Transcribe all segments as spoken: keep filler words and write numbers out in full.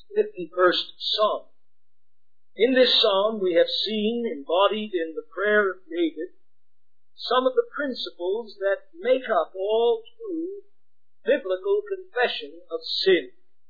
fifty-first Psalm. In this psalm we have seen, embodied in the prayer of David, some of the principles that make up all true biblical confession of sin.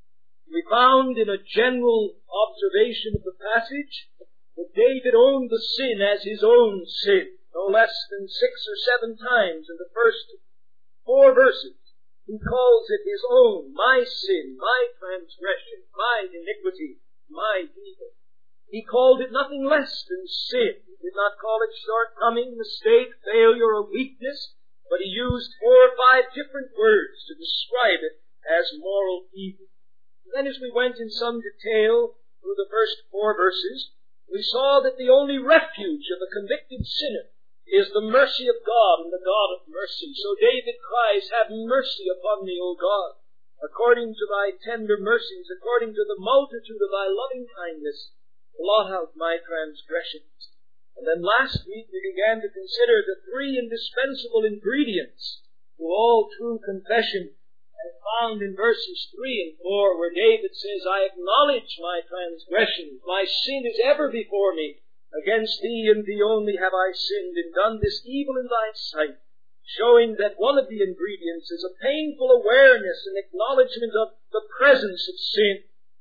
We found in a general observation of the passage that David owned the sin as his own sin, no less than six or seven times in the first four verses. He calls it his own, my sin, my transgression, my iniquity, my evil. He called it nothing less than sin. He did not call it shortcoming, mistake, failure, or weakness, but he used four or five different words to describe it as moral evil. And then as we went in some detail through the first four verses, we saw that the only refuge of a convicted sinner is the mercy of God and the God of mercy. So David cries, have mercy upon me, O God, according to thy tender mercies, according to the multitude of thy loving kindness, blot out my transgressions. And then last week we began to consider the three indispensable ingredients to all true confession, as found in verses three and four, where David says, I acknowledge my transgressions, my sin is ever before me. Against thee and thee only have I sinned and done this evil in thy sight, showing that one of the ingredients is a painful awareness and acknowledgement of the presence of sin.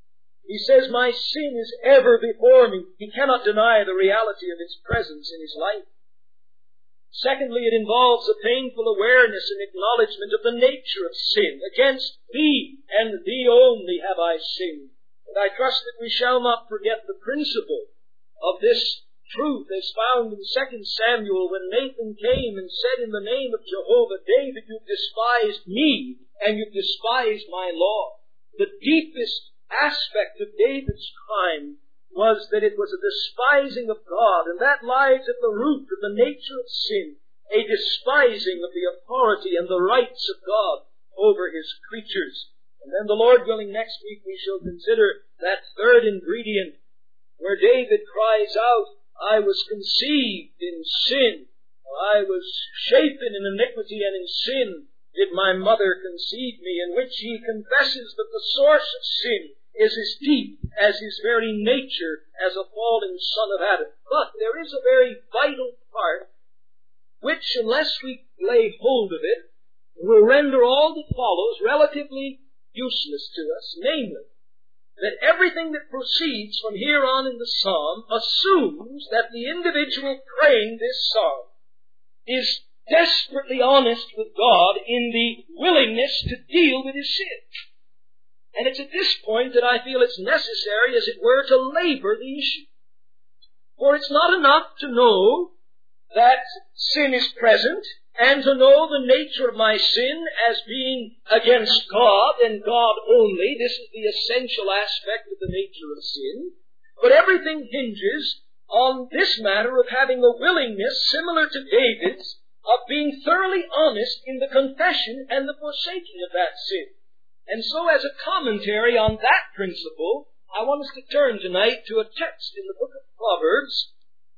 He says, my sin is ever before me. He cannot deny the reality of its presence in his life. Secondly, it involves a painful awareness and acknowledgement of the nature of sin. Against thee and thee only have I sinned. And I trust that we shall not forget the principle of this truth as found in Second Samuel when Nathan came and said in the name of Jehovah, David, you've despised me and you've despised my law. The deepest aspect of David's crime was that it was a despising of God, and that lies at the root of the nature of sin, a despising of the authority and the rights of God over his creatures. And then the Lord willing, next week we shall consider that third ingredient, where David cries out, I was conceived in sin, I was shapen in iniquity, and in sin did my mother conceive me, in which he confesses that the source of sin is as deep as his very nature as a fallen son of Adam. But there is a very vital part which, unless we lay hold of it, will render all that follows relatively useless to us, namely, that everything that proceeds from here on in the psalm assumes that the individual praying this psalm is desperately honest with God in the willingness to deal with his sin. And it's at this point that I feel it's necessary, as it were, to labor the issue. For it's not enough to know that sin is present and to know the nature of my sin as being against God and God only. This is the essential aspect of the nature of sin. But everything hinges on this matter of having a willingness similar to David's of being thoroughly honest in the confession and the forsaking of that sin. And so as a commentary on that principle, I want us to turn tonight to a text in the book of Proverbs,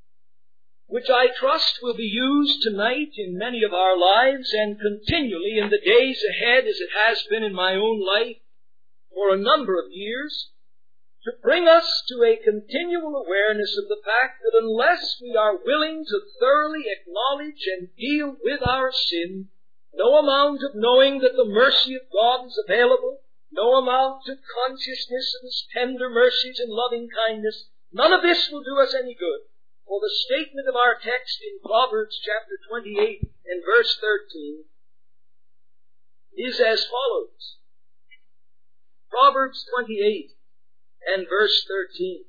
which I trust will be used tonight in many of our lives and continually in the days ahead, as it has been in my own life for a number of years, to bring us to a continual awareness of the fact that unless we are willing to thoroughly acknowledge and deal with our sin, no amount of knowing that the mercy of God is available, no amount of consciousness of his tender mercies and loving kindness, none of this will do us any good. For the statement of our text in Proverbs chapter twenty-eight and verse thirteen is as follows. Proverbs twenty-eight and verse thirteen.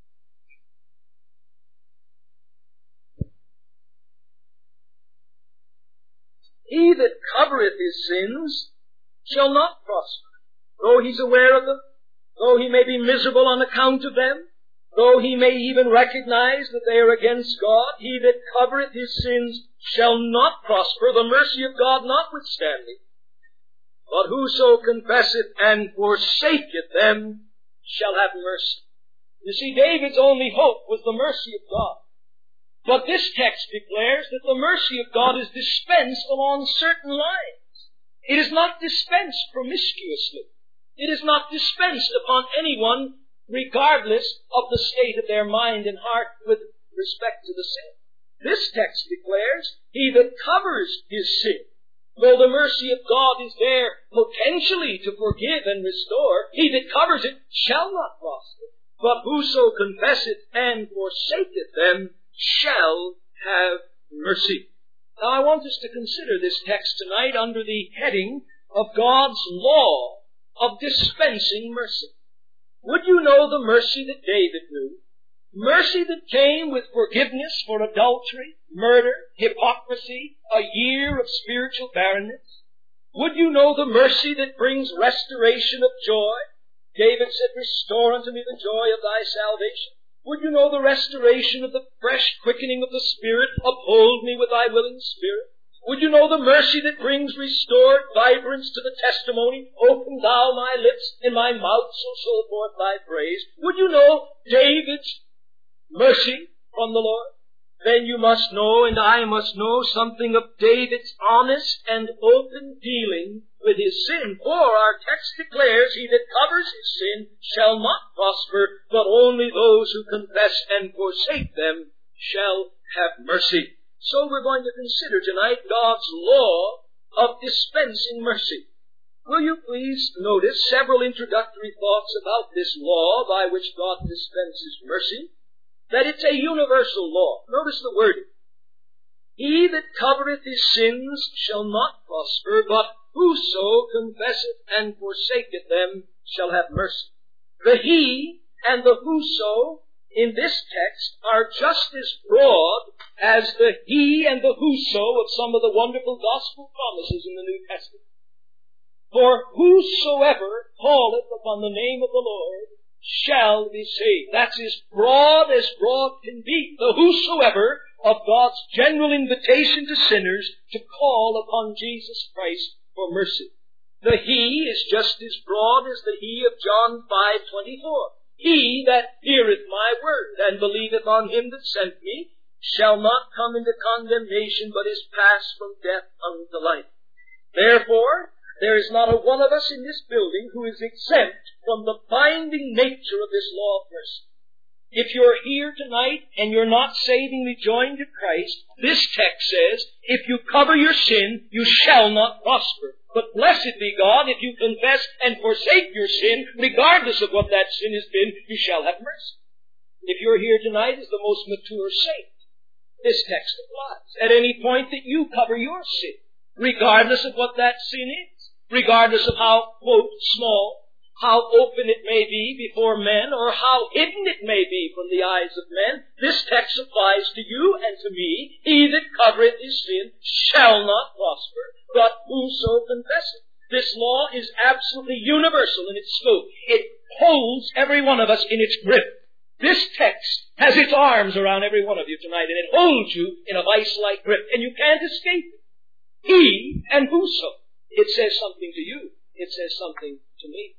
He that covereth his sins shall not prosper, though he's aware of them, though he may be miserable on account of them, though he may even recognize that they are against God. He that covereth his sins shall not prosper, the mercy of God notwithstanding. But whoso confesseth and forsaketh them shall have mercy. You see, David's only hope was the mercy of God. But this text declares that the mercy of God is dispensed along certain lines. It is not dispensed promiscuously. It is not dispensed upon anyone regardless of the state of their mind and heart with respect to the sin. This text declares, he that covers his sin, though the mercy of God is there potentially to forgive and restore, he that covers it shall not prosper. But whoso confesseth and forsaketh them shall have mercy. Now I want us to consider this text tonight under the heading of God's law of dispensing mercy. Would you know the mercy that David knew? Mercy that came with forgiveness for adultery, murder, hypocrisy, a year of spiritual barrenness. Would you know the mercy that brings restoration of joy? David said, restore unto me the joy of thy salvation. Would you know the restoration of the fresh quickening of the Spirit? Uphold me with thy willing Spirit. Would you know the mercy that brings restored vibrance to the testimony? Open thou my lips, and my mouth shall show forth thy praise. Would you know David's mercy from the Lord? Then you must know, and I must know, something of David's honest and open dealing with his sin. For our text declares, he that covers his sin shall not prosper, but only those who confess and forsake them shall have mercy. So we're going to consider tonight God's law of dispensing mercy. Will you please notice several introductory thoughts about this law by which God dispenses mercy? That it's a universal law. Notice the wording. He that covereth his sins shall not prosper, but whoso confesseth and forsaketh them shall have mercy. The he and the whoso in this text are just as broad as the he and the whoso of some of the wonderful gospel promises in the New Testament. For whosoever calleth upon the name of the Lord shall be saved. That's as broad as broad can be. The whosoever of God's general invitation to sinners to call upon Jesus Christ for mercy. The he is just as broad as the he of John five twenty-four. He that heareth my word and believeth on him that sent me shall not come into condemnation, but is passed from death unto life. Therefore, there is not a one of us in this building who is exempt from the binding nature of this law of mercy. If you're here tonight and you're not savingly joined to Christ, this text says, if you cover your sin, you shall not prosper. But blessed be God, if you confess and forsake your sin, regardless of what that sin has been, you shall have mercy. If you're here tonight as the most mature saint, this text applies. At any point that you cover your sin, regardless of what that sin is, regardless of how, quote, small, how open it may be before men, or how hidden it may be from the eyes of men, this text applies to you and to me. He that covereth his sin shall not prosper, but whoso confesseth. This law is absolutely universal in its scope. It holds every one of us in its grip. This text has its arms around every one of you tonight, and it holds you in a vice-like grip, and you can't escape it. He and whoso. It says something to you. It says something to me.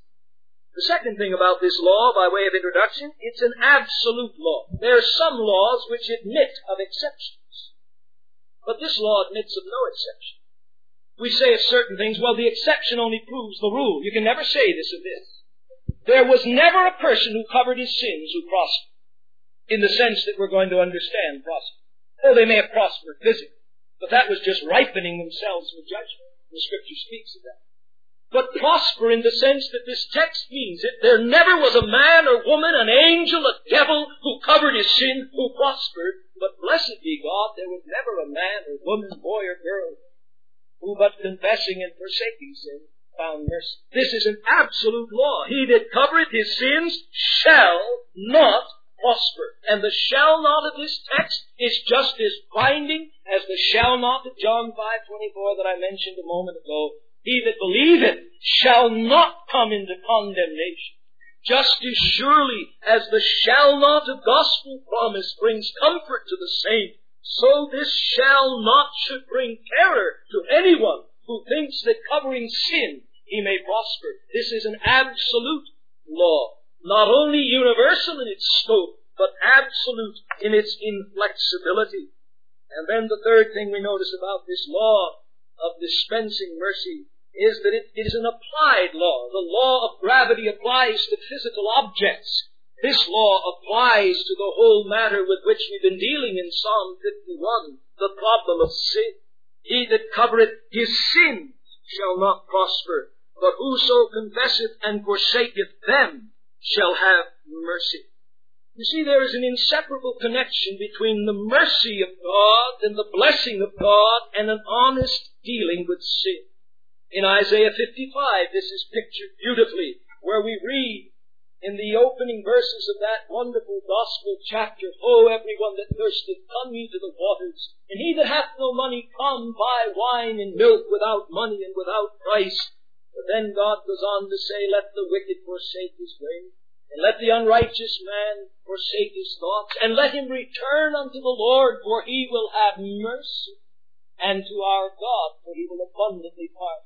The second thing about this law, by way of introduction, it's an absolute law. There are some laws which admit of exceptions. But this law admits of no exception. We say of certain things, well, the exception only proves the rule. You can never say this of this. There was never a person who covered his sins who prospered, in the sense that we're going to understand prosper. Oh, they may have prospered physically, but that was just ripening themselves for judgment. The Scripture speaks of that. But prosper in the sense that this text means it. There never was a man or woman, an angel, a devil, who covered his sin, who prospered. But blessed be God, there was never a man or woman, boy or girl, who but confessing and forsaking sin found mercy. This is an absolute law. He that covereth his sins shall not prosper. And the shall not of this text is just as binding as the shall not of John five twenty-four that I mentioned a moment ago. He that believeth shall not come into condemnation. Just as surely as the shall not of gospel promise brings comfort to the saint, so this shall not should bring terror to anyone who thinks that covering sin he may prosper. This is an absolute law, not only universal in its scope, but absolute in its inflexibility. And then the third thing we notice about this law of dispensing mercy, is that it is an applied law. The law of gravity applies to physical objects. This law applies to the whole matter with which we've been dealing in Psalm fifty-one, the problem of sin. He that covereth his sins shall not prosper, but whoso confesseth and forsaketh them shall have mercy. You see, there is an inseparable connection between the mercy of God and the blessing of God and an honest dealing with sin. In Isaiah fifty-five, this is pictured beautifully, where we read in the opening verses of that wonderful gospel chapter, "Ho, everyone that thirsteth, come ye to the waters, and he that hath no money, come, buy wine and milk without money and without price." But then God goes on to say, "Let the wicked forsake his way, and let the unrighteous man forsake his thoughts, and let him return unto the Lord, for he will have mercy, and to our God, for he will abundantly pardon."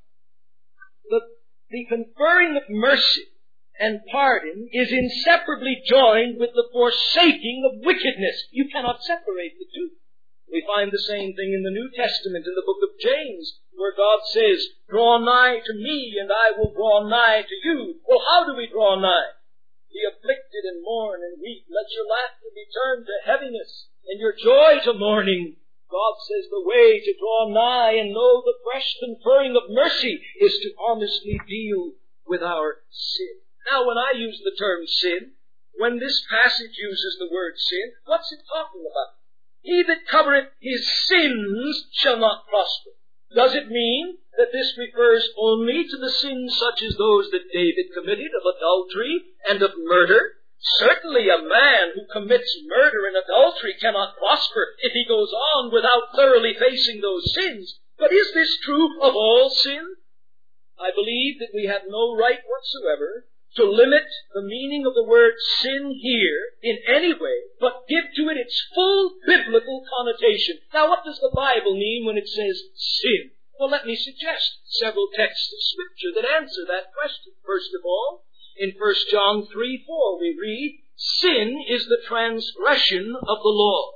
The, the conferring of mercy and pardon is inseparably joined with the forsaking of wickedness. You cannot separate the two. We find the same thing in the New Testament, in the book of James, where God says, "Draw nigh to me, and I will draw nigh to you." Well, how do we draw nigh? "Be afflicted and mourn and weep. Let your laughter be turned to heaviness, and your joy to mourning." God says the way to draw nigh and know the fresh conferring of mercy is to honestly deal with our sin. Now, when I use the term sin, when this passage uses the word sin, what's it talking about? "He that covereth his sins shall not prosper." Does it mean that this refers only to the sins such as those that David committed, of adultery and of murder? Certainly a man who commits murder and adultery cannot prosper if he goes on without thoroughly facing those sins. But is this true of all sin? I believe that we have no right whatsoever to limit the meaning of the word sin here in any way, but give to it its full biblical connotation. Now, what does the Bible mean when it says sin? Well, let me suggest several texts of Scripture that answer that question. First of all, in First John three four, we read, "Sin is the transgression of the law."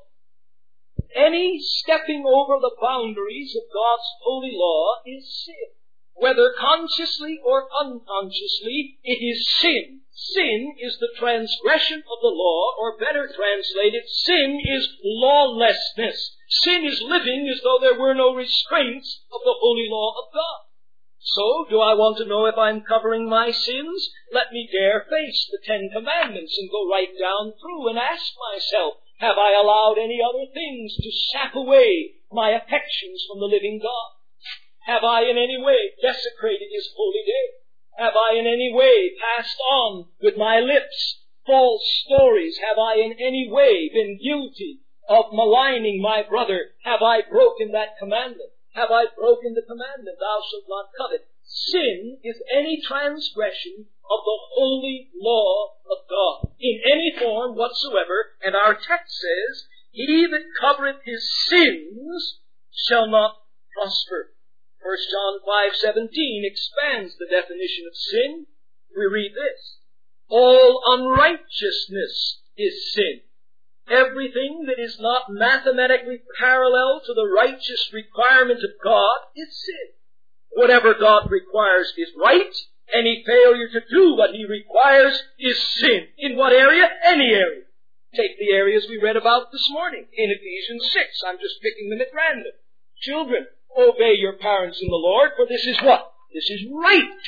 Any stepping over the boundaries of God's holy law is sin. Whether consciously or unconsciously, it is sin. Sin is the transgression of the law, or better translated, sin is lawlessness. Sin is living as though there were no restraints of the holy law of God. So, do I want to know if I'm covering my sins? Let me dare face the Ten Commandments and go right down through and ask myself, have I allowed any other things to sap away my affections from the living God? Have I in any way desecrated His holy day? Have I in any way passed on with my lips false stories? Have I in any way been guilty of maligning my brother? Have I broken that commandment? Have I broken the commandment, "Thou shalt not covet"? Sin is any transgression of the holy law of God in any form whatsoever, and our text says, "He that covereth his sins shall not prosper." First John five seventeen expands the definition of sin. We read this, "All unrighteousness is sin." Everything that is not mathematically parallel to the righteous requirement of God is sin. Whatever God requires is right. Any failure to do what He requires is sin. In what area? Any area. Take the areas we read about this morning in Ephesians six. I'm just picking them at random. Children, obey your parents in the Lord, for this is what? This is right.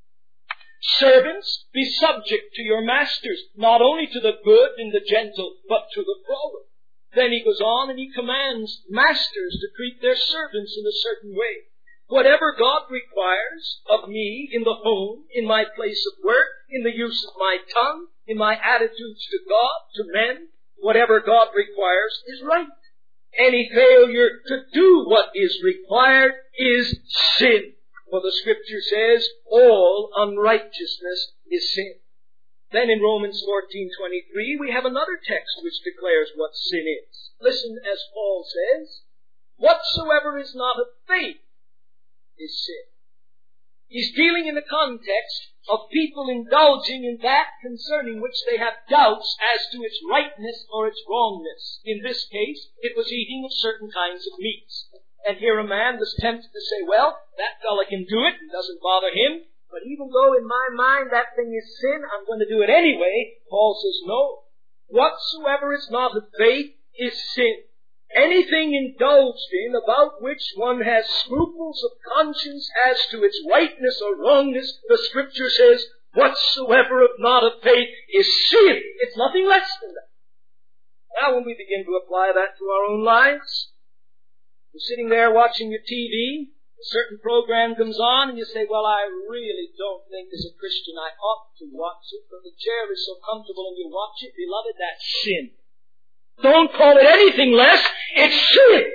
Servants, be subject to your masters, not only to the good and the gentle, but to the froward. Then he goes on and he commands masters to treat their servants in a certain way. Whatever God requires of me in the home, in my place of work, in the use of my tongue, in my attitudes to God, to men, whatever God requires is right. Any failure to do what is required is sin. For the Scripture says, all unrighteousness is sin. Then in Romans fourteen twenty-three, we have another text which declares what sin is. Listen as Paul says, "Whatsoever is not of faith is sin." He's dealing in the context of people indulging in that concerning which they have doubts as to its rightness or its wrongness. In this case, it was eating of certain kinds of meats. And here a man was tempted to say, well, that fella can do it, it doesn't bother him, but even though in my mind that thing is sin, I'm going to do it anyway. Paul says, no. Whatsoever is not of faith is sin. Anything indulged in about which one has scruples of conscience as to its rightness or wrongness, the Scripture says, whatsoever of not of faith is sin. It's nothing less than that. Now when we begin to apply that to our own lives, you're sitting there watching your T V, a certain program comes on, and you say, well, I really don't think as a Christian I ought to watch it, but the chair is so comfortable and you watch it. Beloved, that's sin. Don't call it anything less. It's sin.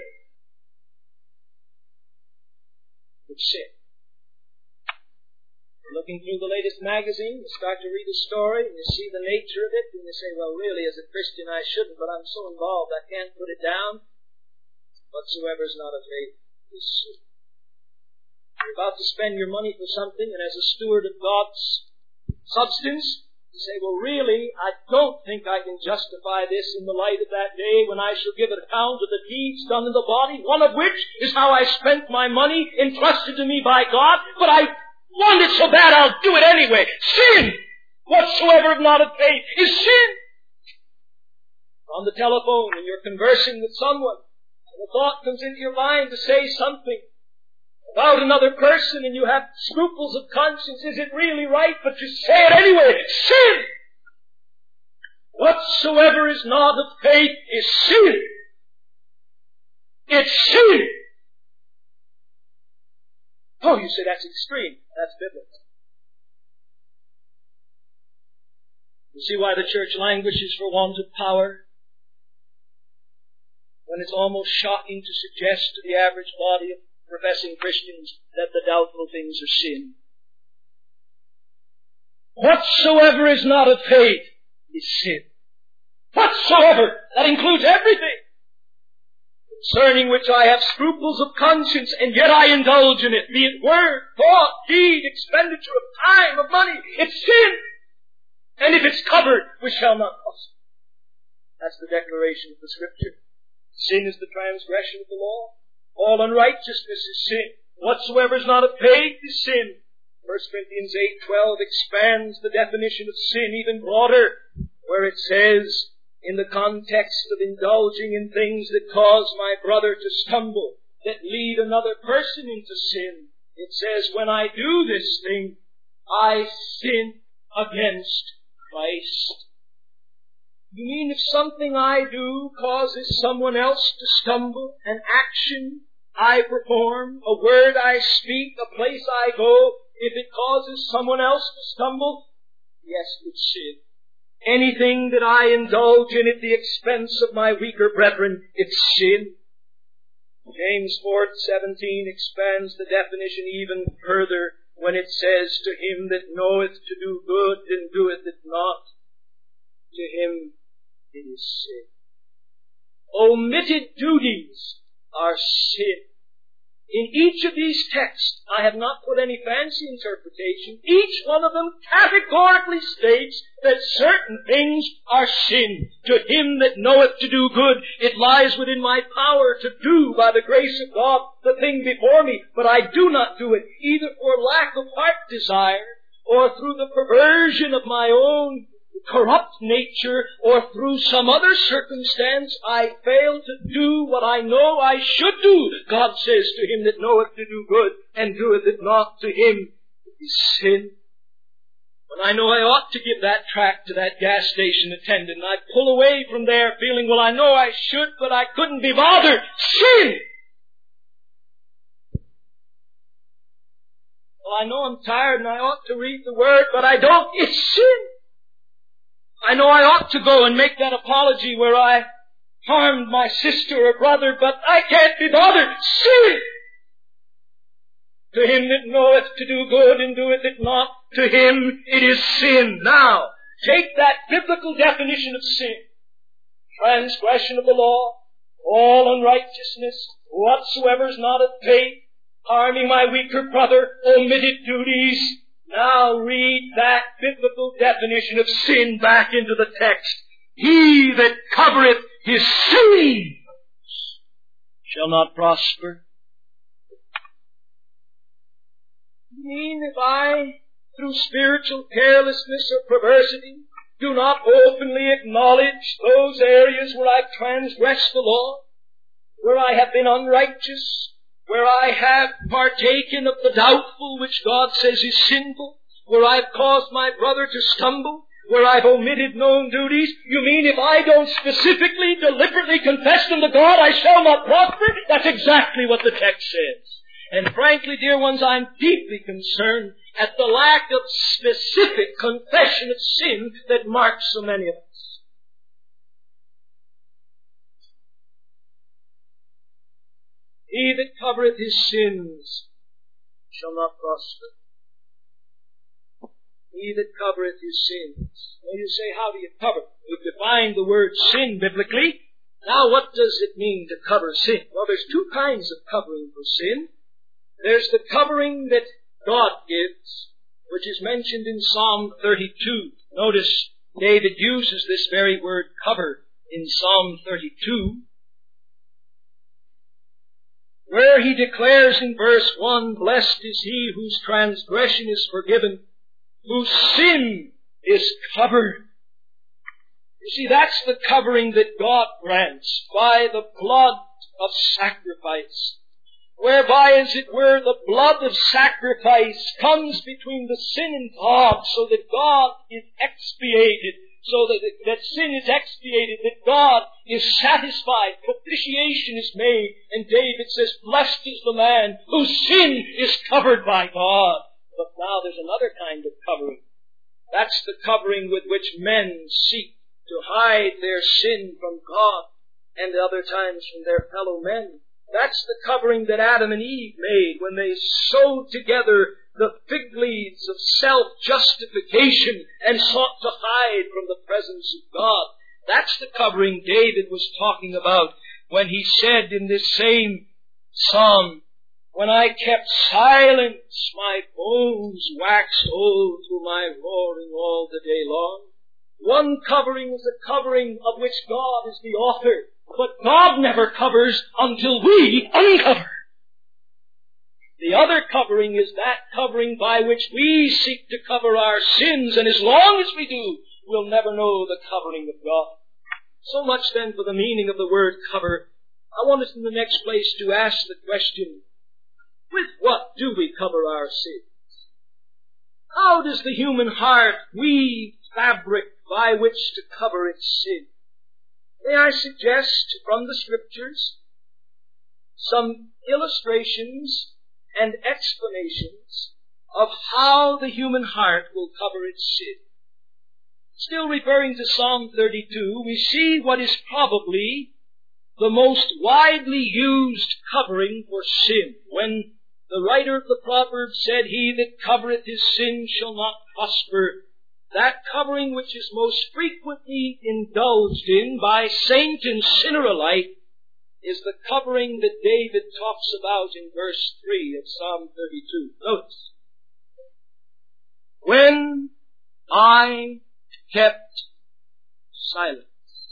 It's sin. You're looking through the latest magazine, you start to read a story, and you see the nature of it, and you say, well, really, as a Christian I shouldn't, but I'm so involved I can't put it down. Whatsoever is not of faith is sin. You're about to spend your money for something, and as a steward of God's substance, you say, well, really, I don't think I can justify this in the light of that day when I shall give an account of the deeds done in the body, one of which is how I spent my money entrusted to me by God, but I want it so bad I'll do it anyway. Sin! Whatsoever of not of faith is sin. On the telephone, and you're conversing with someone, and the thought comes into your mind to say something about another person, and you have scruples of conscience. Is it really right? But you say it anyway. Sin! Whatsoever is not of faith is sin. It's sin. Oh, you say that's extreme. That's biblical. You see why the church languishes for want of power? When it's almost shocking to suggest to the average body of professing Christians that the doubtful things are sin. Whatsoever is not of faith is sin. Whatsoever. That includes everything. Concerning which I have scruples of conscience, and yet I indulge in it. Be it word, thought, deed, expenditure of time, of money. It's sin. And if it's covered, we shall not prosper. That's the declaration of the Scripture. Sin is the transgression of the law. All unrighteousness is sin. Whatsoever is not of faith is sin. First Corinthians eight twelve expands the definition of sin even broader, where it says, in the context of indulging in things that cause my brother to stumble, that lead another person into sin, it says, when I do this thing, I sin against Christ. You mean if something I do causes someone else to stumble, an action I perform, a word I speak, a place I go, if it causes someone else to stumble, yes, it's sin. Anything that I indulge in at the expense of my weaker brethren, it's sin. James four seventeen expands the definition even further when it says, to him that knoweth to do good and doeth it not, to him it is sin. Omitted duties are sin. In each of these texts, I have not put any fancy interpretation. Each one of them categorically states that certain things are sin. To him that knoweth to do good, it lies within my power to do by the grace of God the thing before me, but I do not do it, either for lack of heart desire, or through the perversion of my own corrupt nature, or through some other circumstance. I fail to do what I know I should do. God says, to him that knoweth to do good and doeth it not, to him is sin. When I know I ought to give that tract to that gas station attendant, and I pull away from there feeling, well, I know I should, but I couldn't be bothered. Sin! Well, I know I'm tired and I ought to read the Word, but I don't. It's sin. I know I ought to go and make that apology where I harmed my sister or brother, but I can't be bothered. Sin! To him that knoweth to do good and doeth it not, to him it is sin. Now, take that biblical definition of sin. Transgression of the law, all unrighteousness, whatsoever is not of faith, harming my weaker brother, omitted duties. Now read that biblical definition of sin back into the text. He that covereth his sins shall not prosper. You mean if I, through spiritual carelessness or perversity, do not openly acknowledge those areas where I've transgressed the law, where I have been unrighteous, where I have partaken of the doubtful which God says is sinful, where I've caused my brother to stumble, where I've omitted known duties? You mean if I don't specifically, deliberately confess them to God, I shall not prosper? That's exactly what the text says. And frankly, dear ones, I'm deeply concerned at the lack of specific confession of sin that marks so many of us. He that covereth his sins shall not prosper. He that covereth his sins. Now you say, how do you cover? We've defined the word sin biblically. Now what does it mean to cover sin? Well, there's two kinds of covering for sin. There's the covering that God gives, which is mentioned in Psalm thirty-two. Notice David uses this very word cover in Psalm thirty-two, where he declares in verse one, blessed is he whose transgression is forgiven, whose sin is covered. You see, that's the covering that God grants by the blood of sacrifice, whereby, as it were, the blood of sacrifice comes between the sin and God, so that God is expiated, so that, that sin is expiated, that God is satisfied, propitiation is made, and David says, blessed is the man whose sin is covered by God. But now there's another kind of covering. That's the covering with which men seek to hide their sin from God and other times from their fellow men. That's the covering that Adam and Eve made when they sewed together the fig leaves of self-justification and sought to hide from the presence of God. That's the covering David was talking about when he said in this same psalm, when I kept silence, my bones waxed old through my roaring all the day long. One covering is a covering of which God is the author, but God never covers until we uncover. The other covering is that covering by which we seek to cover our sins, and as long as we do, we'll never know the covering of God. So much then for the meaning of the word cover. I want us in the next place to ask the question, with what do we cover our sins? How does the human heart weave fabric by which to cover its sin? May I suggest from the Scriptures some illustrations and explanations of how the human heart will cover its sin. Still referring to Psalm thirty-two, we see what is probably the most widely used covering for sin. When the writer of the Proverbs said, he that covereth his sin shall not prosper, that covering which is most frequently indulged in by saint and sinner alike is the covering that David talks about in verse three of Psalm thirty-two. Notice, when I kept silence,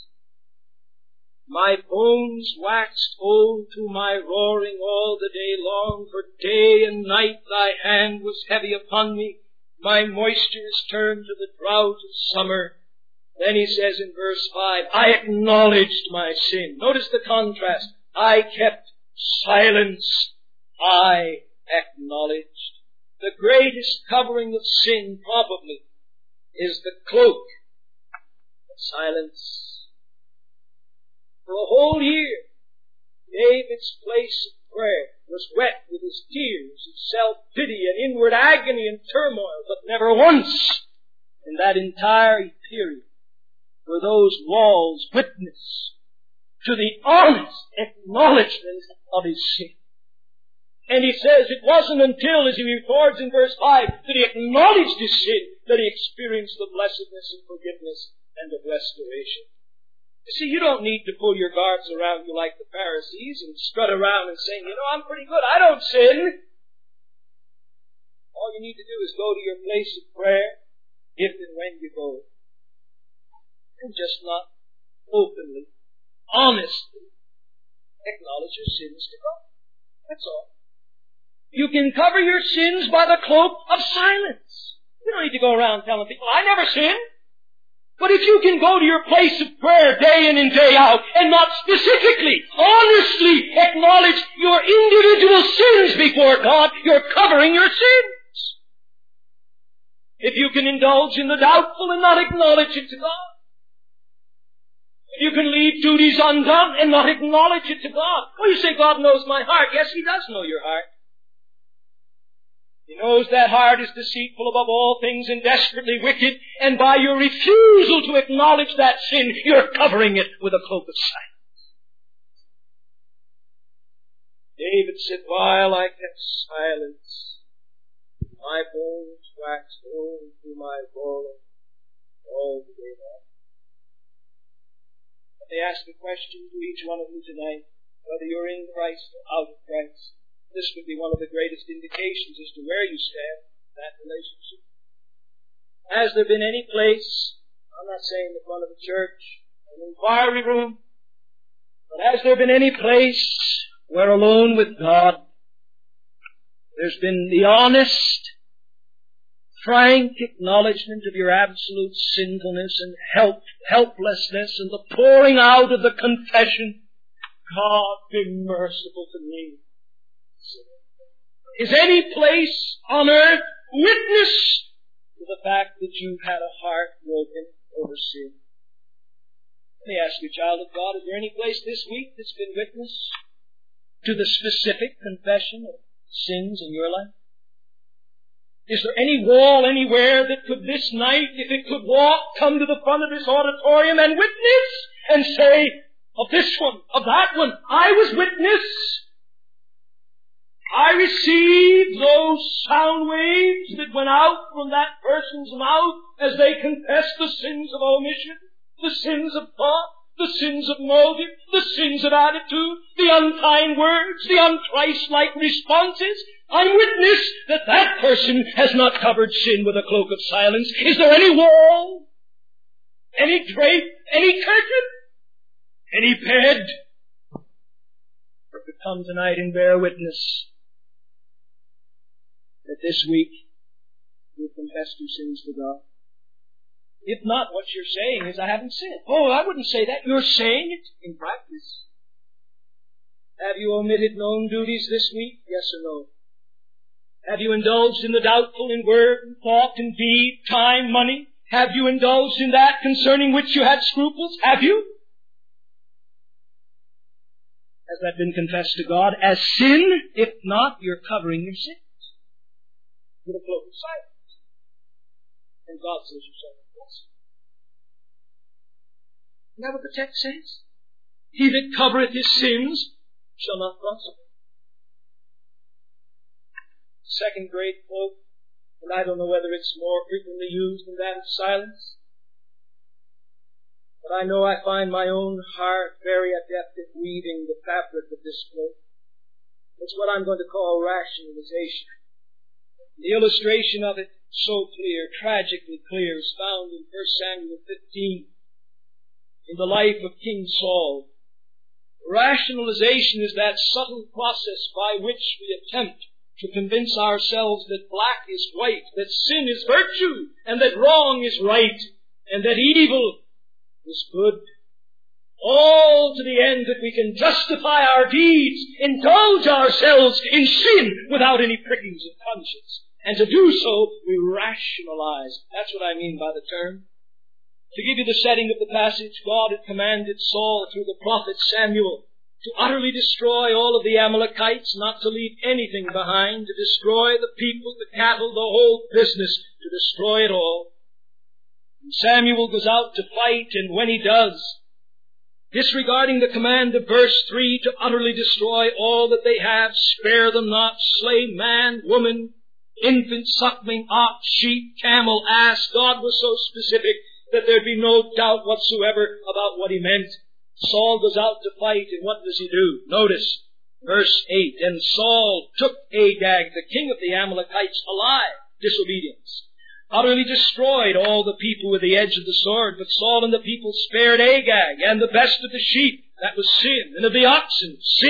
my bones waxed old through my roaring all the day long, for day and night thy hand was heavy upon me. My moisture is turned to the drought of summer. Then he says in verse five, I acknowledged my sin. Notice the contrast. I kept silence. I acknowledged. The greatest covering of sin probably is the cloak of silence. For a whole year, David's place of prayer was wet with his tears of self-pity and inward agony and turmoil, but never once in that entire period were those walls witness to the honest acknowledgement of his sin. And he says it wasn't until, as he records in verse five, that he acknowledged his sin that he experienced the blessedness of forgiveness and of restoration. You see, you don't need to pull your guards around you like the Pharisees and strut around and saying, you know, I'm pretty good, I don't sin. All you need to do is go to your place of prayer, if and when you go, and just not openly, honestly acknowledge your sins to God. That's all. You can cover your sins by the cloak of silence. You don't need to go around telling people, I never sinned. But if you can go to your place of prayer day in and day out and not specifically, honestly acknowledge your individual sins before God, you're covering your sins. If you can indulge in the doubtful and not acknowledge it to God. If you can leave duties undone and not acknowledge it to God. Well, you say, God knows my heart. Yes, He does know your heart. He knows that heart is deceitful above all things and desperately wicked, and by your refusal to acknowledge that sin, you're covering it with a cloak of silence. David said, while I kept silence, my bones waxed old through my bone all the day long. Let me ask a question to each one of you tonight, whether you're in Christ or out of Christ. This would be one of the greatest indications as to where you stand in that relationship. Has there been any place, I'm not saying the front of the church, an inquiry room, but has there been any place where alone with God, there's been the honest, frank acknowledgement of your absolute sinfulness and help, helplessness and the pouring out of the confession, God be merciful to me. Is any place on earth witness to the fact that you've had a heart broken over sin? Let me ask you, child of God, is there any place this week that's been witness to the specific confession of sins in your life? Is there any wall anywhere that could this night, if it could walk, come to the front of this auditorium and witness and say, of this one, of that one, I was witness. I received those sound waves that went out from that person's mouth as they confessed the sins of omission, the sins of thought, the sins of motive, the sins of attitude, the unkind words, the unchristlike responses. I'm witness that that person has not covered sin with a cloak of silence. Is there any wall, any drape, any curtain, any bed? Or to come tonight and bear witness that this week you've confessed your sins to God. If not, what you're saying is, I haven't sinned. Oh, I wouldn't say that. You're saying it in practice. Have you omitted known duties this week? Yes or no? Have you indulged in the doubtful in word and thought and deed, time, money? Have you indulged in that concerning which you had scruples? Have you? Has that been confessed to God as sin? If not, you're covering your sins with a cloak of silence. And God says you're so blessed. Isn't that what the text says? He that covereth his sins shall not prosper. Second great cloak, and I don't know whether it's more frequently used than that of silence, but I know I find my own heart very adept at weaving the fabric of this cloak. It's what I'm going to call rationalization. The illustration of it, so clear, tragically clear, is found in First Samuel fifteen, in the life of King Saul. Rationalization is that subtle process by which we attempt to convince ourselves that black is white, that sin is virtue, and that wrong is right, and that evil is good. All to the end that we can justify our deeds, indulge ourselves in sin without any prickings of conscience. And to do so, we rationalize. That's what I mean by the term. To give you the setting of the passage, God had commanded Saul through the prophet Samuel to utterly destroy all of the Amalekites, not to leave anything behind, to destroy the people, the cattle, the whole business, to destroy it all. And Samuel goes out to fight, and when he does, disregarding the command of verse three to utterly destroy all that they have, spare them not, slay man, woman, infant, suckling, ox, sheep, camel, ass. God was so specific that there'd be no doubt whatsoever about what he meant. Saul goes out to fight, and what does he do? Notice, verse eight, and Saul took Agag, the king of the Amalekites, alive, disobedience, utterly destroyed all the people with the edge of the sword, but Saul and the people spared Agag, and the best of the sheep, that was sin, and of the oxen, sin,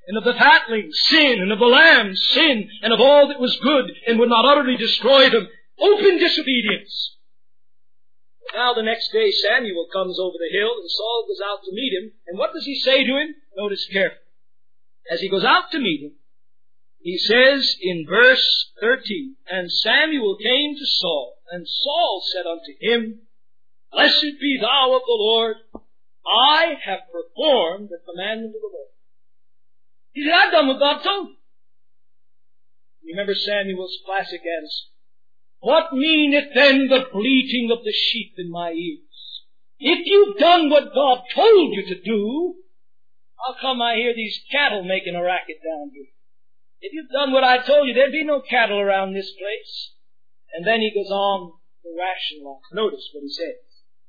And of the fatlings, sin. And of the lambs, sin. And of all that was good, and would not utterly destroy them, open disobedience. Now the next day Samuel comes over the hill, and Saul goes out to meet him. And what does he say to him? Notice carefully. As he goes out to meet him, he says in verse thirteen, And Samuel came to Saul, and Saul said unto him, Blessed be thou of the Lord, I have performed the commandment of the Lord. He said, I've done what God told me. Remember Samuel's classic answer. What meaneth then the bleating of the sheep in my ears? If you've done what God told you to do, how come I hear these cattle making a racket down here? If you've done what I told you, there'd be no cattle around this place. And then he goes on to rationalize. Notice what he says.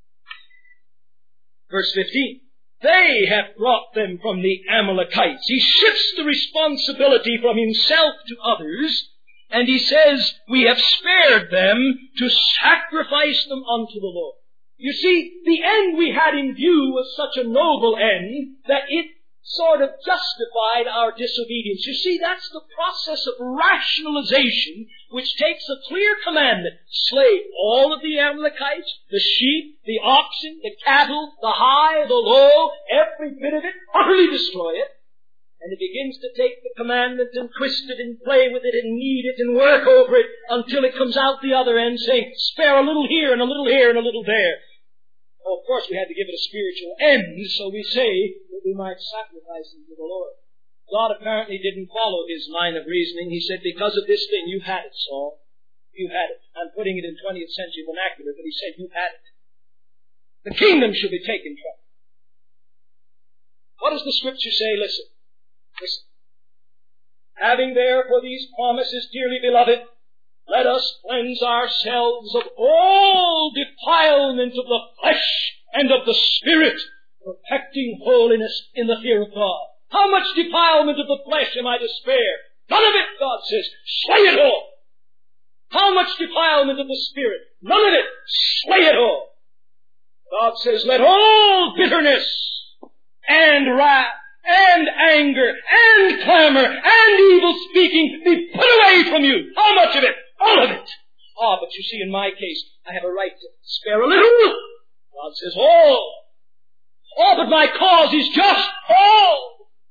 Verse fifteen. They have brought them from the Amalekites. He shifts the responsibility from himself to others, and he says, we have spared them to sacrifice them unto the Lord. You see, the end we had in view was such a noble end that it sort of justified our disobedience. You see, that's the process of rationalization which takes a clear commandment. Slay all of the Amalekites, the sheep, the oxen, the cattle, the high, the low, every bit of it, utterly destroy it. And it begins to take the commandment and twist it and play with it and knead it and work over it until it comes out the other end saying, spare a little here and a little here and a little there. Well, of course, we had to give it a spiritual end, so we say that we might sacrifice them to the Lord. God apparently didn't follow his line of reasoning. He said, because of this thing, you've had it, Saul. You've had it. I'm putting it in twentieth century vernacular, but he said, you've had it. The kingdom should be taken from you. What does the Scripture say? Listen. Listen. Having therefore these promises, dearly beloved, let us cleanse ourselves of all defilement of the flesh and of the spirit, perfecting holiness in the fear of God. How much defilement of the flesh am I to spare? None of it, God says. Slay it all. How much defilement of the spirit? None of it. Slay it all. God says, let all bitterness and wrath and anger and clamor and evil speaking be put away from you. How much of it? All of it. Ah, but you see, in my case, I have a right to spare a little. God says all. Oh, but my cause is just all.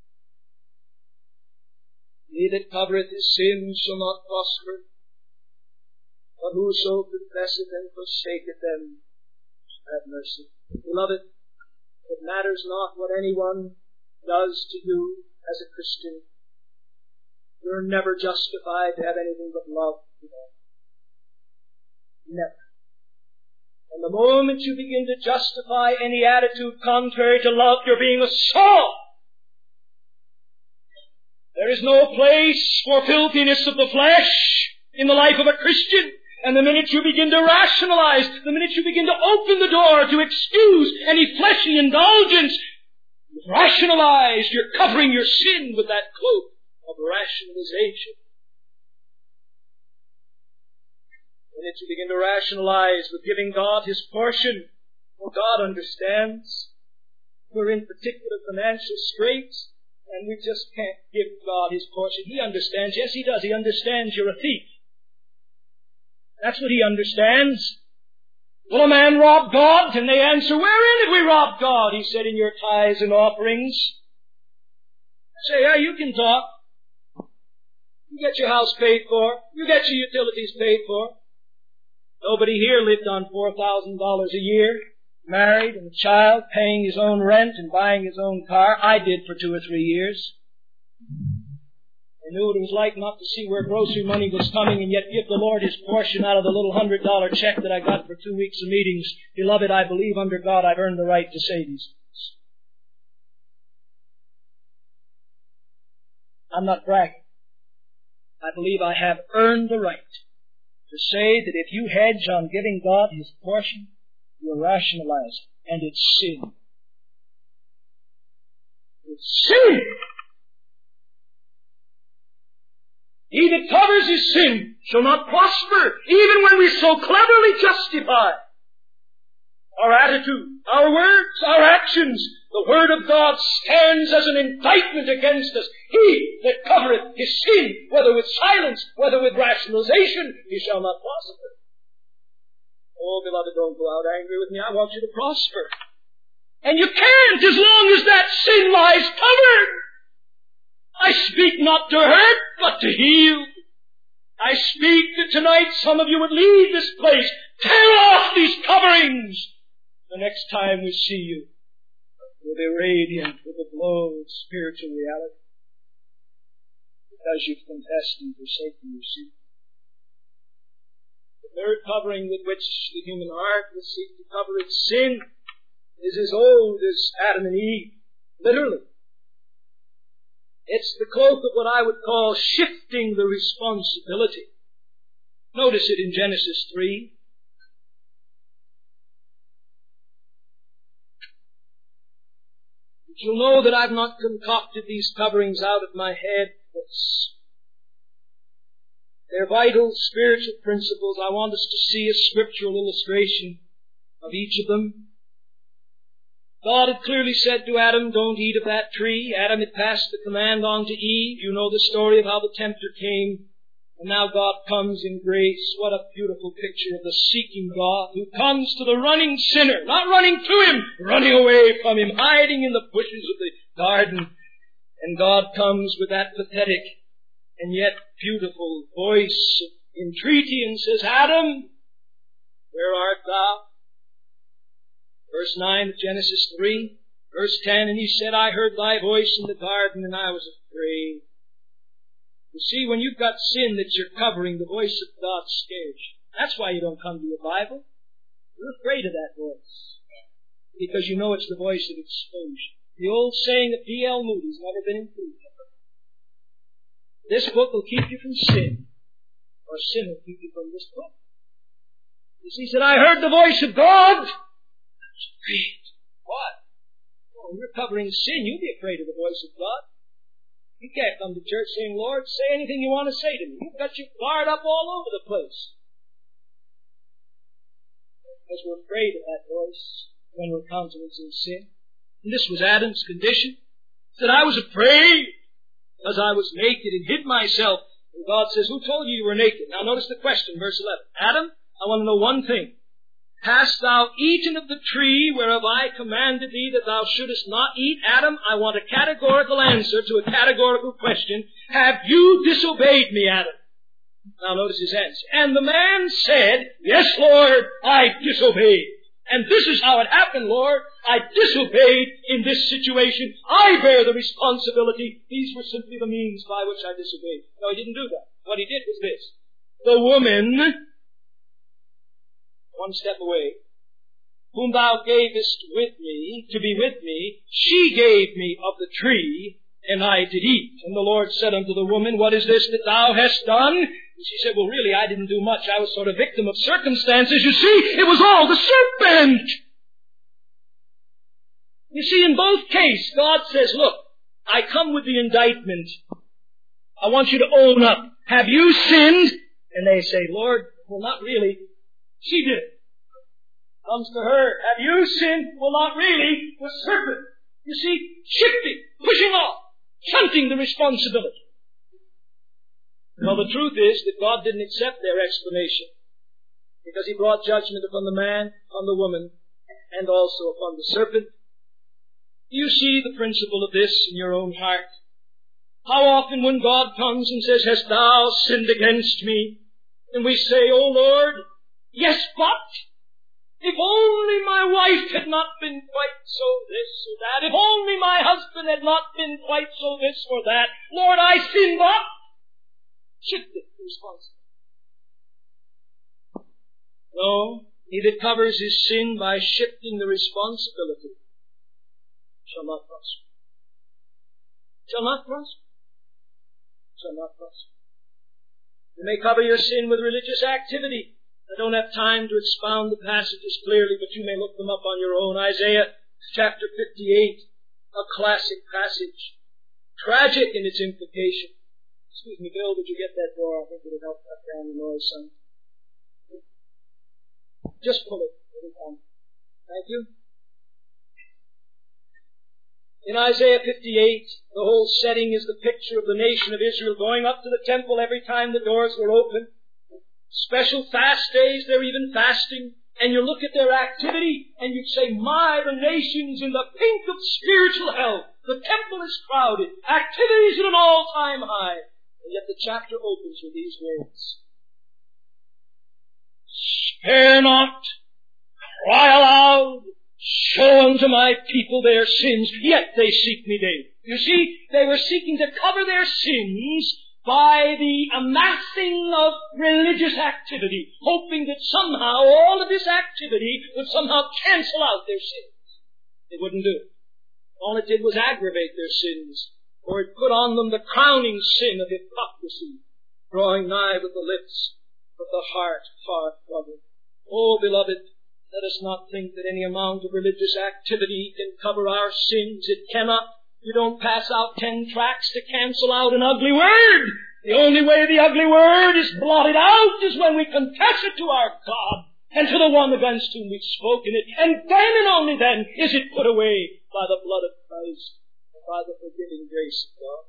He that covereth his sins shall not prosper, but whoso confesseth and forsaketh them shall have mercy. Beloved, it matters not what anyone does to you as a Christian. You're never justified to have anything but love for them. Never. And the moment you begin to justify any attitude contrary to love, you're being a Saul. There is no place for filthiness of the flesh in the life of a Christian. And the minute you begin to rationalize, the minute you begin to open the door to excuse any fleshly indulgence, you've rationalized, you're covering your sin with that cloak of rationalization. The minute you begin to rationalize with giving God his portion, well, God understands. We're in particular financial straits, and we just can't give God his portion. He understands. Yes, he does. He understands you're a thief. That's what he understands. Will a man rob God? And they answer, wherein did we rob God? He said, in your tithes and offerings. Say, yeah, you can talk. You get your house paid for. You get your utilities paid for. Nobody here lived on four thousand dollars a year, married and a child, paying his own rent and buying his own car. I did for two or three years. I knew what it was like not to see where grocery money was coming and yet give the Lord his portion out of the little hundred dollar check that I got for two weeks of meetings. Beloved, I believe under God I've earned the right to say these things. I'm not bragging. I believe I have earned the right to say that if you hedge on giving God his portion, you're rationalizing, and it's sin. It's sin! He that covers his sin shall not prosper, even when we so cleverly justify. our attitude, our words, our actions. The Word of God stands as an indictment against us. He that covereth his sin, whether with silence, whether with rationalization, he shall not prosper. Oh, beloved, don't go out angry with me. I want you to prosper. And you can't as long as that sin lies covered. I speak not to hurt, but to heal. I speak that tonight some of you would leave this place, tear off these coverings. The next time we see you, we'll be radiant with the glow of spiritual reality. Because you've confessed and forsaken your sin. The third covering with which the human heart will seek to cover its sin is as old as Adam and Eve, literally. It's the cloak of what I would call shifting the responsibility. Notice it in Genesis three. But you'll know that I've not concocted these coverings out of my head. They're vital spiritual principles. I want us to see a scriptural illustration of each of them. God had clearly said to Adam, don't eat of that tree. Adam had passed the command on to Eve. You know the story of how the tempter came. And now God comes in grace. What a beautiful picture of the seeking God who comes to the running sinner. Not running to him, running away from him, hiding in the bushes of the garden. And God comes with that pathetic and yet beautiful voice of entreaty and says, Adam, where art thou? Verse nine of Genesis three, verse ten, and he said, I heard thy voice in the garden, and I was afraid. You see, when you've got sin that you're covering, the voice of God scares you. That's why you don't come to your Bible. You're afraid of that voice. Because you know it's the voice of exposure. The old saying of D L Moody's never been improved. This book will keep you from sin, or sin will keep you from this book. You see, he said, I heard the voice of God. I was afraid. What? Oh, you're covering sin. You'll be afraid of the voice of God. You can't come to church saying, Lord, say anything you want to say to me. You've got your guard up all over the place. Because we're afraid of that voice when we're countenancing sin. And this was Adam's condition. He said, I was afraid because I was naked and hid myself. And God says, who told you you were naked? Now notice the question, verse eleven. Adam, I want to know one thing. Hast thou eaten of the tree whereof I commanded thee that thou shouldest not eat? Adam, I want a categorical answer to a categorical question. Have you disobeyed me, Adam? Now notice his answer. And the man said, yes, Lord, I disobeyed. And this is how it happened, Lord. I disobeyed in this situation. I bear the responsibility. These were simply the means by which I disobeyed. No, he didn't do that. What he did was this. The woman, one step away, whom thou gavest with me, to be with me, she gave me of the tree, and I did eat. And the Lord said unto the woman, what is this that thou hast done? And she said, well, really, I didn't do much. I was sort of victim of circumstances. You see, it was all the serpent. You see, in both cases, God says, look, I come with the indictment. I want you to own up. Have you sinned? And they say, Lord, well, not really. She did it. Comes to her. Have you sinned? Well, not really. The serpent. You see, shifting, pushing off, shunting the responsibility. Well, the truth is that God didn't accept their explanation because he brought judgment upon the man, upon the woman, and also upon the serpent. Do you see the principle of this in your own heart? How often when God comes and says, hast thou sinned against me? And we say, oh Lord, yes, but if only my wife had not been quite so this or that, if only my husband had not been quite so this or that, Lord, I sinned but. Shift the responsibility. No, he that covers his sin by shifting the responsibility shall not prosper. Shall not prosper. Shall not prosper. You may cover your sin with religious activity. I don't have time to expound the passages clearly, but you may look them up on your own. Isaiah chapter fifty-eight, a classic passage, tragic in its implication. Excuse me, Bill, would you get that door? I think it would help cut down the noise some. Just pull it. Thank you. In Isaiah fifty-eight, the whole setting is the picture of the nation of Israel going up to the temple every time the doors were open. Special fast days, they're even fasting. And you look at their activity and you'd say, my, the nation's in the pink of spiritual health. The temple is crowded. Activities at an all-time high. And yet the chapter opens with these words. Spare not, cry aloud, show unto my people their sins, yet they seek me daily. You see, they were seeking to cover their sins by the amassing of religious activity, hoping that somehow all of this activity would somehow cancel out their sins. It wouldn't do it. All it did was aggravate their sins, or it put on them the crowning sin of hypocrisy, drawing nigh with the lips, but the heart far from it. Oh, beloved, let us not think that any amount of religious activity can cover our sins. It cannot. You don't pass out ten tracts to cancel out an ugly word. The only way the ugly word is blotted out is when we confess it to our God and to the one against whom we've spoken it. And then and only then is it put away by the blood of Christ and by the forgiving grace of God.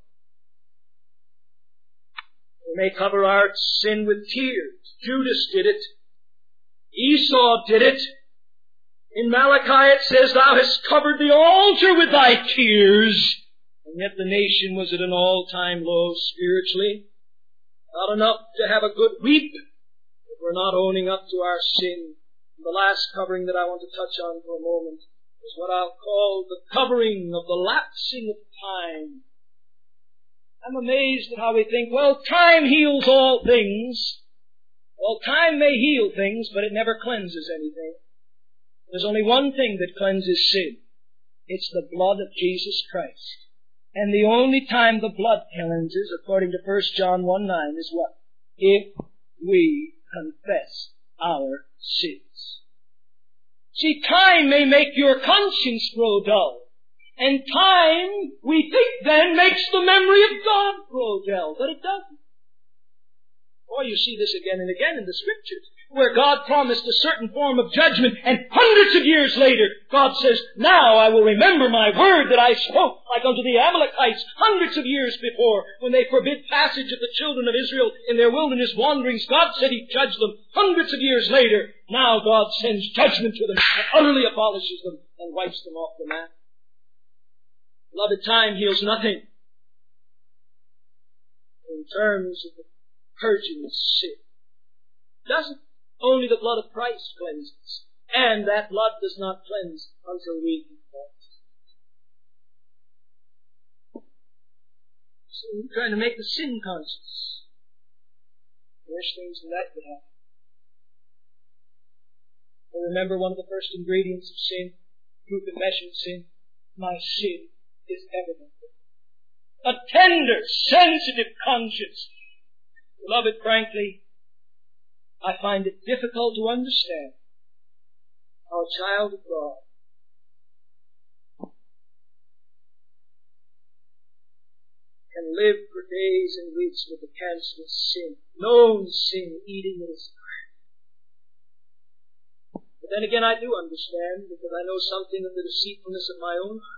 We may cover our sin with tears. Judas did it. Esau did it. In Malachi it says, thou hast covered the altar with thy tears. And yet the nation was at an all-time low spiritually. Not enough to have a good weep, but we're not owning up to our sin. And the last covering that I want to touch on for a moment is what I'll call the covering of the lapsing of time. I'm amazed at how we think, well, time heals all things. Well, time may heal things, but it never cleanses anything. There's only one thing that cleanses sin. It's the blood of Jesus Christ. And the only time the blood cleanses, according to First John one nine, is what? If we confess our sins. See, time may make your conscience grow dull. And time, we think then, makes the memory of God grow dull. But it doesn't. Or you see this again and again in the Scriptures, where God promised a certain form of judgment, and hundreds of years later, God says, now I will remember my word that I spoke, like unto the Amalekites hundreds of years before, when they forbid passage of the children of Israel in their wilderness wanderings. God said He'd judge them hundreds of years later. Now God sends judgment to them and utterly abolishes them and wipes them off the map. Beloved, time heals nothing in terms of the purging of sin. Doesn't. Only the blood of Christ cleanses. And that blood does not cleanse until we confess. So we're trying to make the sin conscious. Worse things than that could happen. I remember one of the first ingredients of sin, true confession of sin. My sin is evident. A tender, sensitive conscience. Beloved, frankly, I find it difficult to understand how a child of God can live for days and weeks with the cancer of sin, known sin, eating in his heart. But then again, I do understand, because I know something of the deceitfulness of my own heart.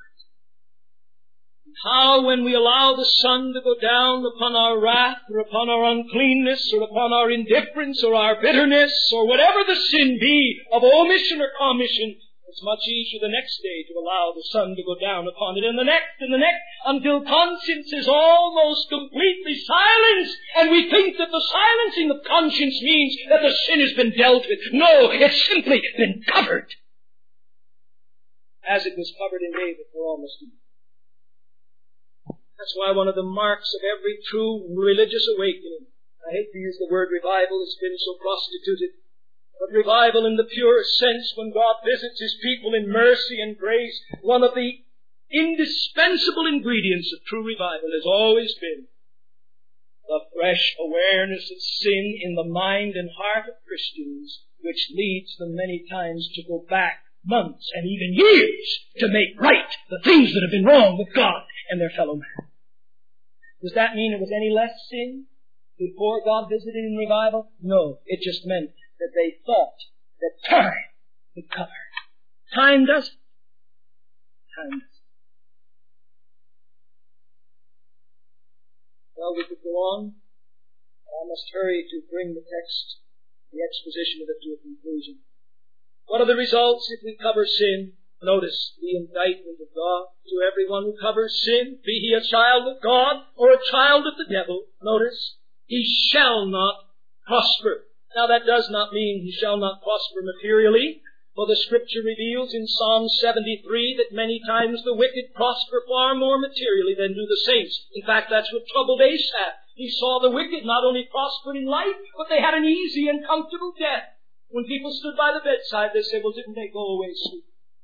How when we allow the sun to go down upon our wrath or upon our uncleanness or upon our indifference or our bitterness or whatever the sin be of omission or commission, it's much easier the next day to allow the sun to go down upon it, and the next and the next, until conscience is almost completely silenced, and we think that the silencing of conscience means that the sin has been dealt with. No, it's simply been covered, as it was covered in David for almost a year. That's why one of the marks of every true religious awakening, I hate to use the word revival, it's been so prostituted, but revival in the purest sense, when God visits His people in mercy and grace, one of the indispensable ingredients of true revival has always been the fresh awareness of sin in the mind and heart of Christians, which leads them many times to go back months and even years to make right the things that have been wrong with God and their fellow man. Does that mean it was any less sin before God visited in revival? No, it just meant that they thought that time would cover. Time does it. Time does it. Well, we could go on. I must hurry to bring the text, the exposition of it to a conclusion. What are the results if we cover sin? Notice the indictment of God to everyone who covers sin, be he a child of God or a child of the devil. Notice, he shall not prosper. Now that does not mean he shall not prosper materially, for the Scripture reveals in Psalm seventy-three that many times the wicked prosper far more materially than do the saints. In fact, that's what troubled Asaph. He saw the wicked not only prosper in life, but they had an easy and comfortable death. When people stood by the bedside, they said, well, didn't they go away soon?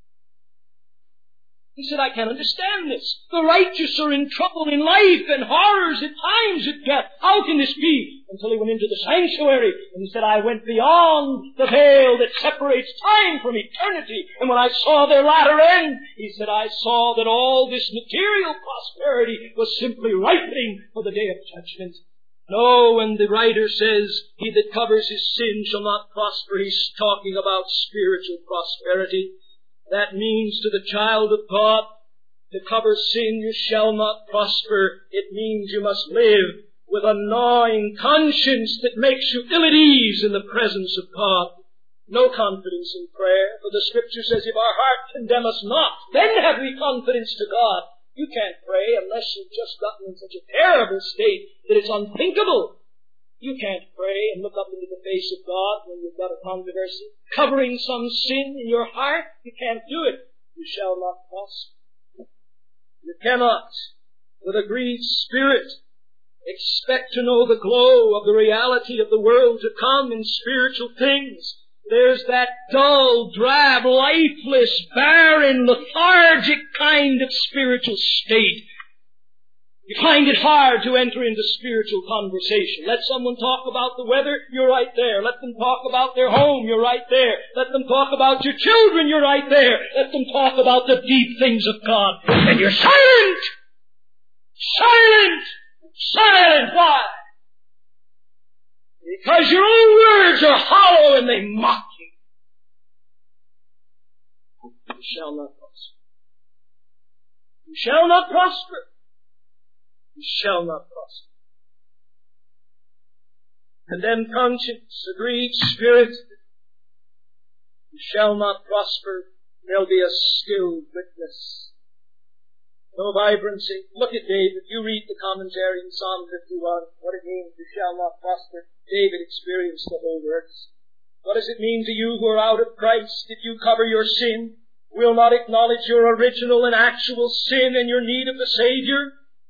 He said, I can't understand this. The righteous are in trouble in life and horrors at times of death. How can this be? Until he went into the sanctuary and he said, I went beyond the veil that separates time from eternity. And when I saw their latter end, he said, I saw that all this material prosperity was simply ripening for the day of judgment. No, when the writer says, he that covers his sin shall not prosper, he's talking about spiritual prosperity. That means to the child of God, to cover sin you shall not prosper. It means you must live with a gnawing conscience that makes you ill at ease in the presence of God. No confidence in prayer, for the Scripture says, if our heart condemn us not, then have we confidence to God. You can't pray unless you've just gotten in such a terrible state that it's unthinkable. You can't pray and look up into the face of God when you've got a controversy, covering some sin in your heart. You can't do it. You shall not prosper. You cannot, with a grieved spirit, expect to know the glow of the reality of the world to come in spiritual things. There's that dull, drab, lifeless, barren, lethargic kind of spiritual state. You find it hard to enter into spiritual conversation. Let someone talk about the weather, you're right there. Let them talk about their home, you're right there. Let them talk about your children, you're right there. Let them talk about the deep things of God. And you're silent! Silent! Silent! Why? Because your own words are hollow and they mock you. You shall not prosper. You shall not prosper. You shall not prosper. Condemned conscience, a grieved spirit, you shall not prosper. There'll be a still witness. No vibrancy. Look at David. You read the commentary in Psalm fifty-one. What it means, you shall not prosper. David experienced the whole works. What does it mean to you who are out of Christ if you cover your sin, will not acknowledge your original and actual sin and your need of the Savior?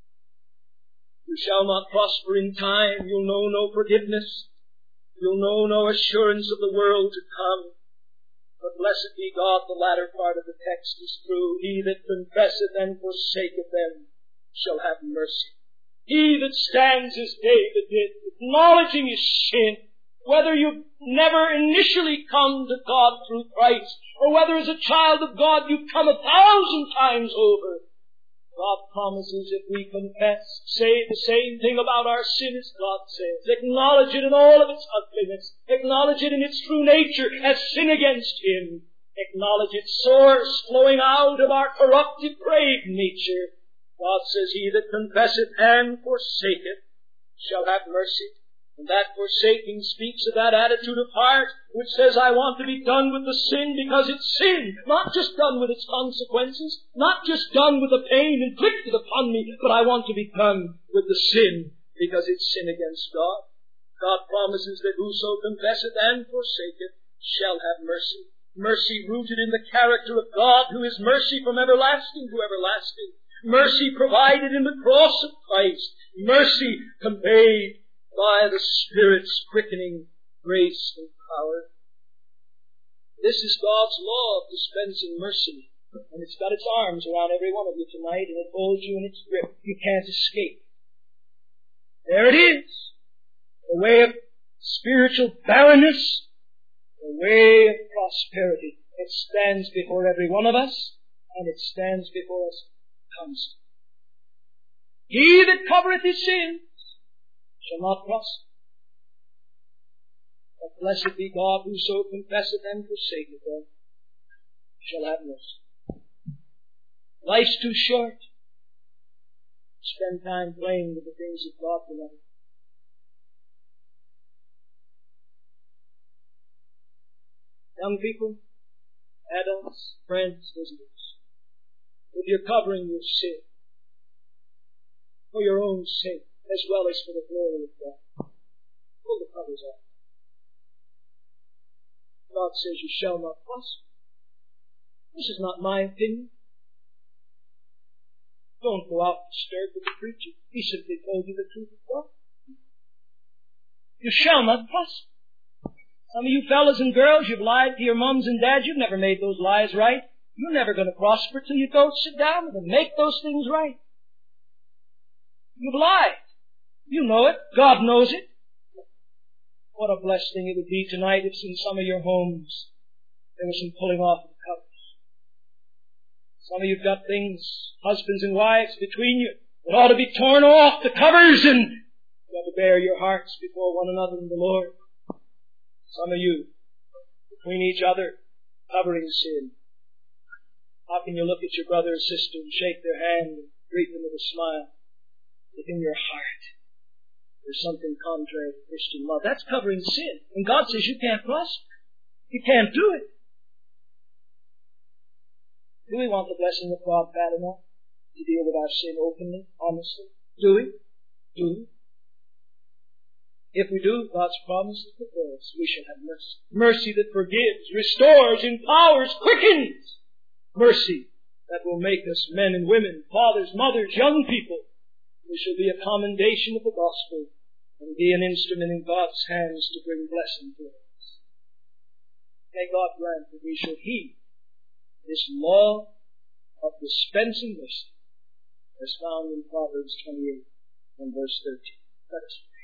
You shall not prosper in time. You'll know no forgiveness. You'll know no assurance of the world to come. But blessed be God, the latter part of the text is true. He that confesseth and forsaketh them shall have mercy. He that stands as David did, acknowledging his sin, whether you've never initially come to God through Christ, or whether as a child of God you've come a thousand times over, God promises if we confess, say the same thing about our sin as God says. Acknowledge it in all of its ugliness. Acknowledge it in its true nature as sin against Him. Acknowledge its source flowing out of our corrupt, depraved nature. God says, he that confesseth and forsaketh shall have mercy. And that forsaking speaks of that attitude of heart which says, I want to be done with the sin because it's sin. Not just done with its consequences, not just done with the pain inflicted upon me, but I want to be done with the sin because it's sin against God. God promises that whoso confesseth and forsaketh shall have mercy. Mercy rooted in the character of God, who is mercy from everlasting to everlasting. Mercy provided in the cross of Christ. Mercy conveyed by the Spirit's quickening grace and power. This is God's law of dispensing mercy. And it's got its arms around every one of you tonight, and it holds you in its grip. You can't escape. There it is. The way of spiritual barrenness, the way of prosperity. It stands before every one of us, and it stands before us constantly. He that covereth his sins shall not prosper. But blessed be God, whoso confesseth and forsaketh them shall have mercy. Life's too short. Spend time playing with the things of God, beloved. Young people, adults, friends, visitors, if you're covering your sin for your own sake as well as for the glory of God, pull the covers off. God says you shall not prosper. This is not my opinion. Don't go out disturbed with the preacher. He simply told you the truth of God. You shall not prosper. Some of you fellas and girls, you've lied to your mums and dads. You've never made those lies right. You're never going to prosper till you go sit down with them. Make those things right. You've lied. You know it. God knows it. What a blessed thing it would be tonight if in some of your homes there was some pulling off of the covers. Some of you've got things, husbands and wives, between you that ought to be torn off the covers, and you have to bare your hearts before one another in the Lord. Some of you, between each other, covering sin. How can you look at your brother or sister and shake their hand and greet them with a smile? If in your heart there's something contrary to Christian love, that's covering sin. And God says you can't prosper. You can't do it. Do we want the blessing of God bad enough to deal with our sin openly, honestly? Do we? Do we? If we do, God's promise is before us. We shall have mercy. Mercy that forgives, restores, empowers, quickens. Mercy that will make us men and women, fathers, mothers, young people. We shall be a commendation of the gospel and be an instrument in God's hands to bring blessing to us. May God grant that we shall heed this law of dispensing mercy as found in Proverbs twenty-eight and verse thirteen. Let us pray.